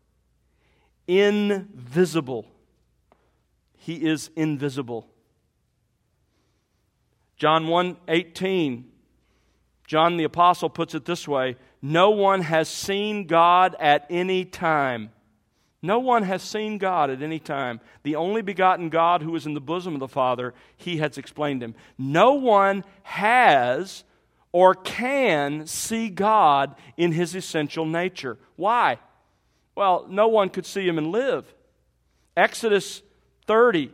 invisible. He is invisible. John one eighteen, John the Apostle puts it this way: no one has seen God at any time. No one has seen God at any time. The only begotten God who is in the bosom of the Father, He has explained Him. No one has or can see God in His essential nature. Why? Well, no one could see Him and live. Exodus thirty.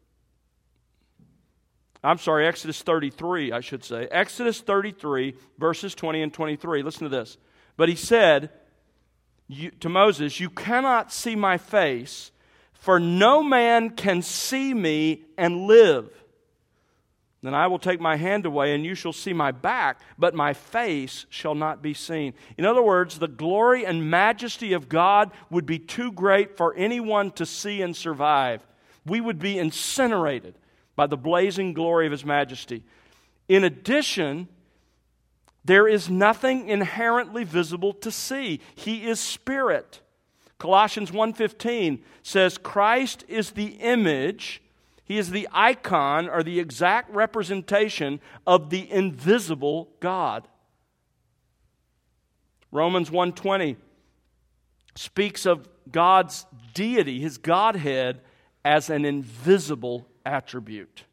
I'm sorry, Exodus thirty-three, I should say. Exodus thirty-three, verses twenty and twenty-three. Listen to this. But He said you, to Moses, you cannot see my face, for no man can see me and live. Then I will take my hand away, and you shall see my back, but my face shall not be seen. In other words, the glory and majesty of God would be too great for anyone to see and survive. We would be incinerated by the blazing glory of His majesty. In addition, there is nothing inherently visible to see. He is Spirit. Colossians one fifteen says Christ is the image, He is the icon or the exact representation of the invisible God. Romans one twenty speaks of God's deity, His Godhead, as an invisible attribute.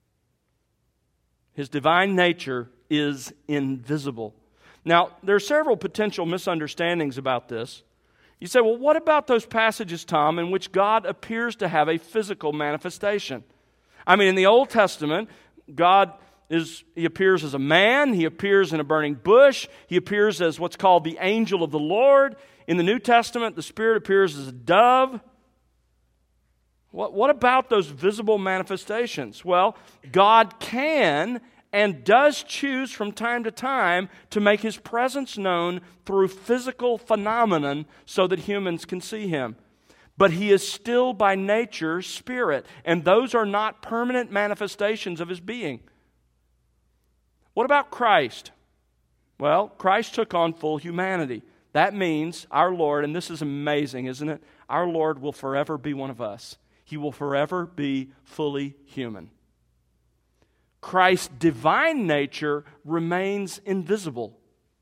His divine nature is invisible. Now, there are several potential misunderstandings about this. You say, well, what about those passages, Tom, in which God appears to have a physical manifestation? I mean, in the Old Testament, God is, He appears as a man, He appears in a burning bush, He appears as what's called the angel of the Lord. In the New Testament, the Spirit appears as a dove. What, what about those visible manifestations? Well, God can and does choose from time to time to make His presence known through physical phenomenon so that humans can see Him. But He is still by nature spirit, and those are not permanent manifestations of His being. What about Christ? Well, Christ took on full humanity. That means our Lord, and this is amazing, isn't it? Our Lord will forever be one of us. He will forever be fully human. Christ's divine nature remains invisible.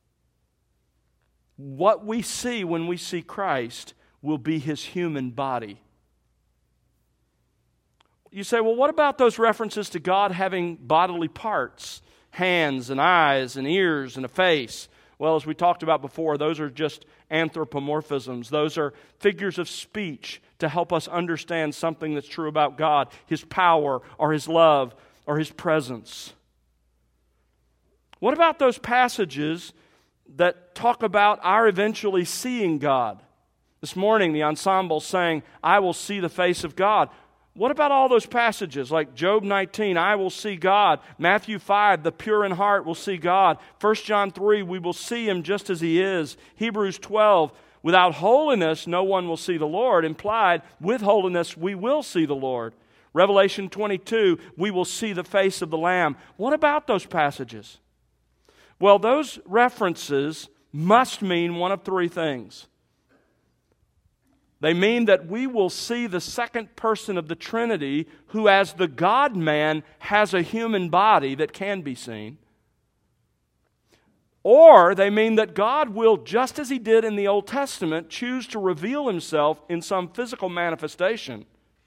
What we see when we see Christ will be His human body. You say, well, what about those references to God having bodily parts, hands and eyes and ears and a face? Well, as we talked about before, those are just anthropomorphisms. Those are figures of speech to help us understand something that's true about God, His power or His love or His presence. What about those passages that talk about our eventually seeing God? This morning the ensemble sang, I will see the face of God. What about all those passages like Job nineteen, I will see God. Matthew five, the pure in heart will see God. First John three, we will see Him just as He is. Hebrews twelve, without holiness no one will see the Lord. Implied, with holiness we will see the Lord. Revelation twenty-two, we will see the face of the Lamb. What about those passages? Well, those references must mean one of three things. They mean that we will see the second person of the Trinity who, as the God-man, has a human body that can be seen. Or they mean that God will, just as He did in the Old Testament, choose to reveal Himself in some physical manifestation.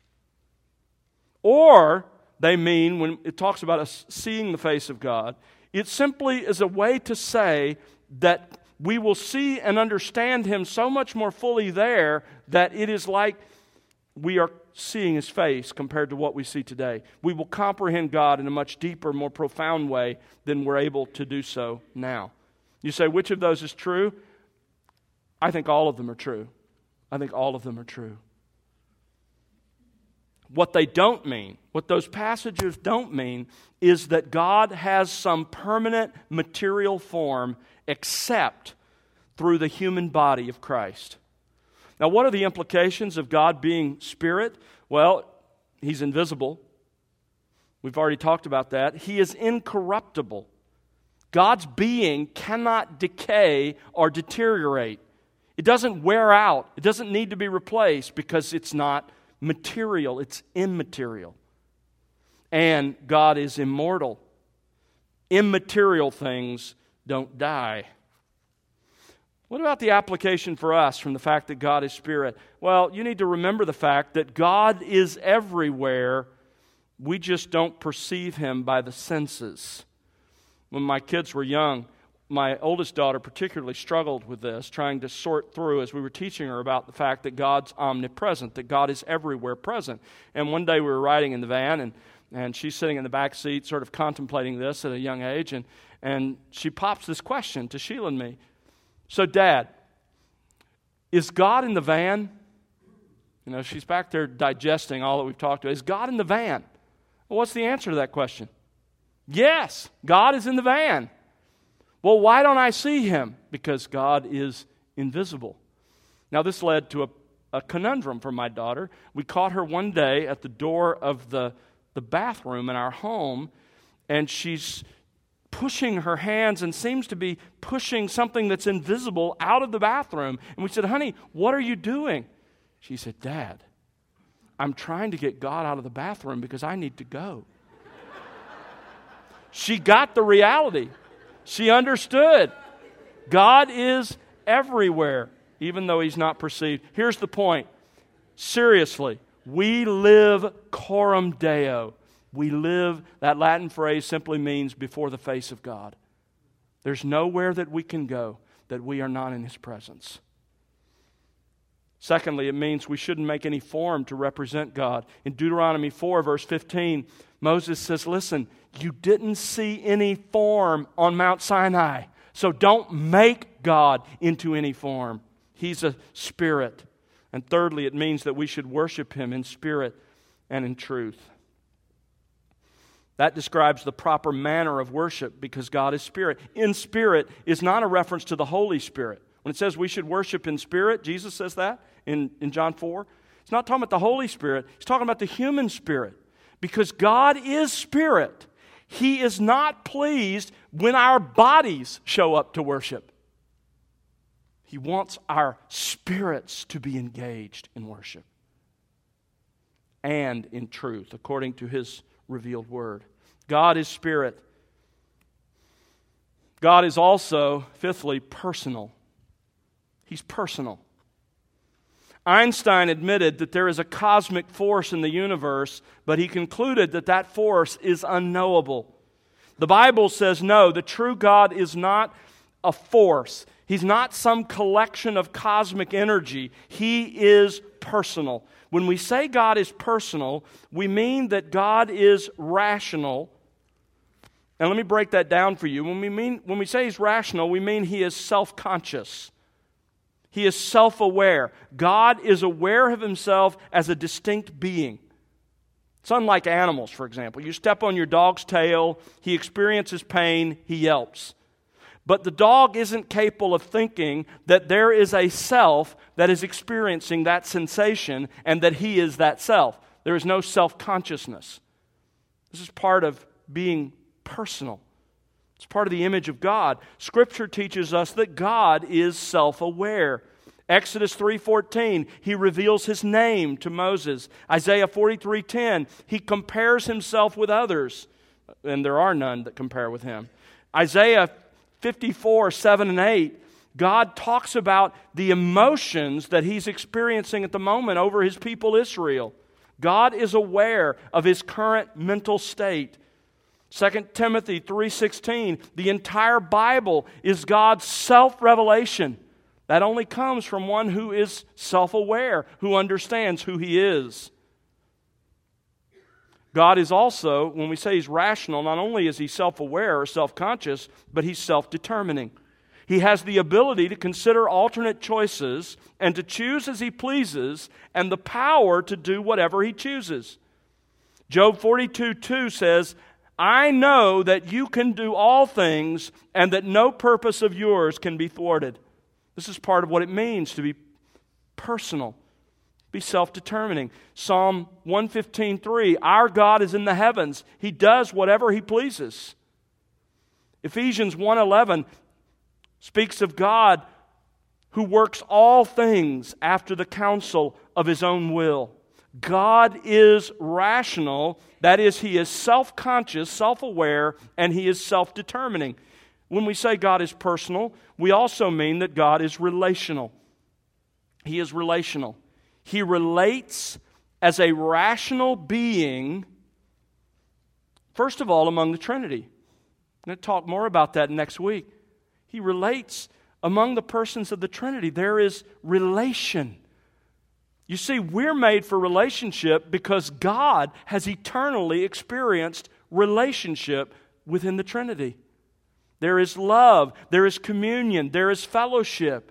Or they mean, when it talks about us seeing the face of God, it simply is a way to say that we will see and understand Him so much more fully there that it is like we are seeing His face compared to what we see today. We will comprehend God in a much deeper, more profound way than we're able to do so now. You say, which of those is true? I think all of them are true. I think all of them are true. What they don't mean, what those passages don't mean, is that God has some permanent material form except through the human body of Christ. Now, what are the implications of God being spirit? Well, He's invisible. We've already talked about that. He is incorruptible. God's being cannot decay or deteriorate. It doesn't wear out. It doesn't need to be replaced because it's not material. It's immaterial. And God is immortal. Immaterial things don't die. What about the application for us from the fact that God is spirit? Well, you need to remember the fact that God is everywhere. We just don't perceive Him by the senses. When my kids were young, my oldest daughter particularly struggled with this, trying to sort through as we were teaching her about the fact that God's omnipresent, that God is everywhere present. And one day we were riding in the van, and, and she's sitting in the back seat sort of contemplating this at a young age, and, and she pops this question to Sheila and me. So, Dad, is God in the van? You know, she's back there digesting all that we've talked about. Is God in the van? Well, what's the answer to that question? Yes, God is in the van. Well, why don't I see Him? Because God is invisible. Now, this led to a, a conundrum for my daughter. We caught her one day at the door of the, the bathroom in our home, and she's pushing her hands and seems to be pushing something that's invisible out of the bathroom. And we said, honey, what are you doing? She said, Dad, I'm trying to get God out of the bathroom because I need to go. She got the reality. She understood. God is everywhere. even though He's not perceived. Here's the point. Seriously, we live coram Deo. We live, that Latin phrase simply means before the face of God. There's nowhere that we can go that we are not in His presence. Secondly, it means we shouldn't make any form to represent God. In Deuteronomy four, verse fifteen, Moses says, listen, you didn't see any form on Mount Sinai, so don't make God into any form. He's a spirit. And thirdly, it means that we should worship Him in spirit and in truth. That describes the proper manner of worship because God is spirit. In spirit is not a reference to the Holy Spirit. When it says we should worship in spirit, Jesus says that in, in John four. It's not talking about the Holy Spirit. He's talking about the human spirit. Because God is spirit. He is not pleased when our bodies show up to worship. He wants our spirits to be engaged in worship and in truth, according to His revealed word. God is spirit. God is also, fifthly, personal. He's personal. Einstein admitted that there is a cosmic force in the universe, but he concluded that that force is unknowable. The Bible says no, the true God is not a force. He's not some collection of cosmic energy. He is personal. When we say God is personal, we mean that God is rational. And let me break that down for you. When we mean when we say He's rational, we mean He is self-conscious. He is self-aware. God is aware of Himself as a distinct being. It's unlike animals, for example. You step on your dog's tail, he experiences pain, he yelps. But the dog isn't capable of thinking that there is a self that is experiencing that sensation and that he is that self. There is no self-consciousness. This is part of being personal. It's part of the image of God. Scripture teaches us that God is self-aware. Exodus three fourteen, He reveals His name to Moses. Isaiah forty-three ten, He compares Himself with others, and there are none that compare with Him. Isaiah fifty-four seven and eight, God talks about the emotions that He's experiencing at the moment over His people Israel. God is aware of His current mental state. Second Timothy three sixteen, the entire Bible is God's self-revelation. That only comes from one who is self-aware, who understands who He is. God is also, when we say He's rational, not only is He self-aware or self-conscious, but He's self-determining. He has the ability to consider alternate choices and to choose as He pleases and the power to do whatever He chooses. Job forty-two two says, I know that you can do all things and that no purpose of yours can be thwarted. This is part of what it means to be personal, be self-determining. Psalm one fifteen three, our God is in the heavens. He does whatever He pleases. Ephesians one eleven speaks of God who works all things after the counsel of His own will. God is rational, that is, He is self-conscious, self-aware, and He is self-determining. When we say God is personal, we also mean that God is relational. He is relational. He relates as a rational being, first of all, among the Trinity. I'm going to talk more about that next week. He relates among the persons of the Trinity. There is relation. You see, we're made for relationship because God has eternally experienced relationship within the Trinity. There is love, there is communion, there is fellowship.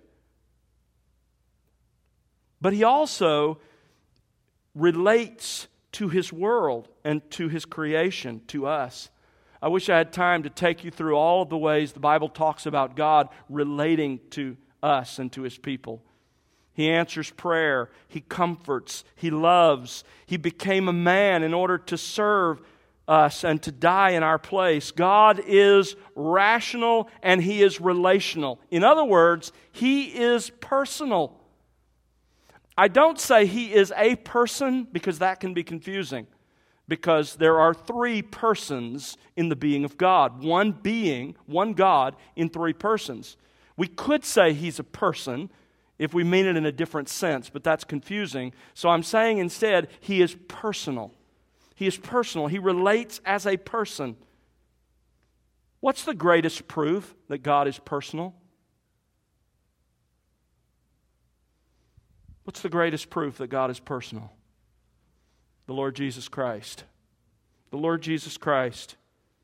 But He also relates to His world and to His creation, to us. I wish I had time to take you through all of the ways the Bible talks about God relating to us and to His people. He answers prayer. He comforts. He loves. He became a man in order to serve us and to die in our place. God is rational and He is relational. In other words, He is personal. I don't say He is a person because that can be confusing. Because there are three persons in the being of God. One being, one God in three persons. We could say He's a person if we mean it in a different sense, but that's confusing. So I'm saying instead, He is personal. He is personal. He relates as a person. What's the greatest proof that God is personal? What's the greatest proof that God is personal? The Lord Jesus Christ. The Lord Jesus Christ.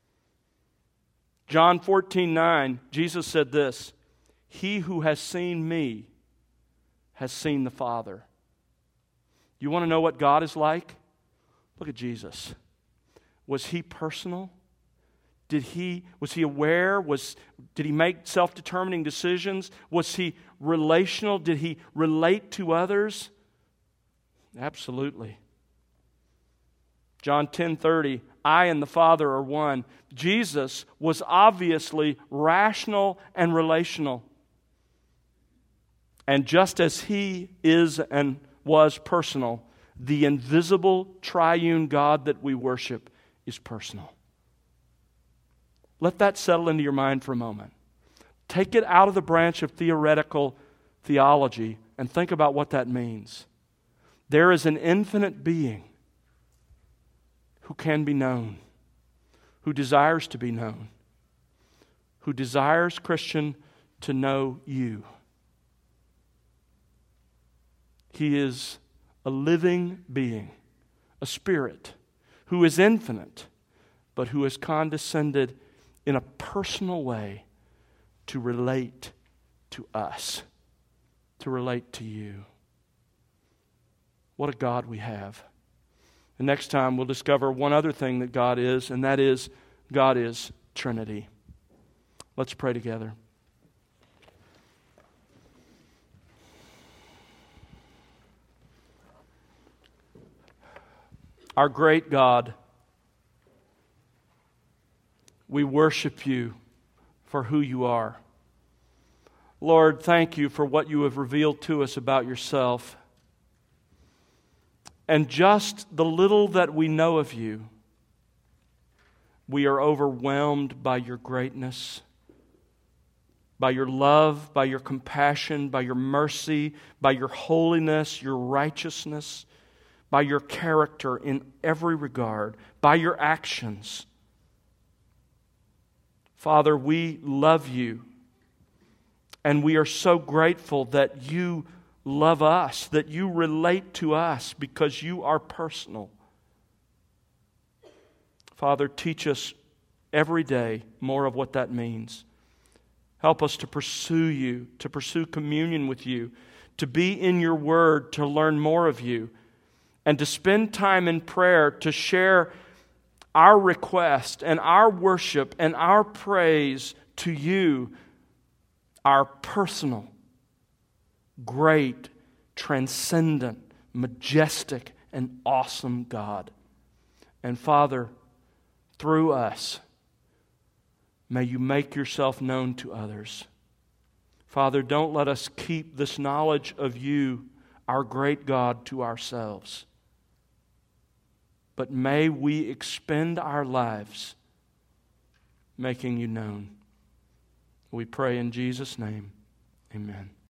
John fourteen nine, Jesus said this, "He who has seen me has seen the Father." You want to know what God is like? Look at Jesus. Was He personal? Did he, was He aware? Was, did He make self-determining decisions? Was He relational? Did He relate to others? Absolutely. John ten thirty, I and the Father are one. Jesus was obviously rational and relational. And just as He is and was personal, the invisible triune God that we worship is personal. Let that settle into your mind for a moment. Take it out of the branch of theoretical theology and think about what that means. There is an infinite being who can be known, who desires to be known, who desires, Christian, to know you. He is a living being, a spirit, who is infinite, but who has condescended in a personal way to relate to us, to relate to you. What a God we have. And next time we'll discover one other thing that God is, and that is God is Trinity. Let's pray together. Our great God, we worship You for who You are. Lord, thank You for what You have revealed to us about Yourself. And just the little that we know of You, we are overwhelmed by Your greatness, by Your love, by Your compassion, by Your mercy, by Your holiness, Your righteousness, by Your character in every regard, by Your actions. Father, we love You, and we are so grateful that You love us, that You relate to us because You are personal. Father, teach us every day more of what that means. Help us to pursue You, to pursue communion with You, to be in Your Word, to learn more of You, and to spend time in prayer to share our request and our worship and our praise to You, our personal, great, transcendent, majestic, and awesome God. And Father, through us, may You make Yourself known to others. Father, don't let us keep this knowledge of You, our great God, to ourselves. But may we expend our lives making You known. We pray in Jesus' name. Amen.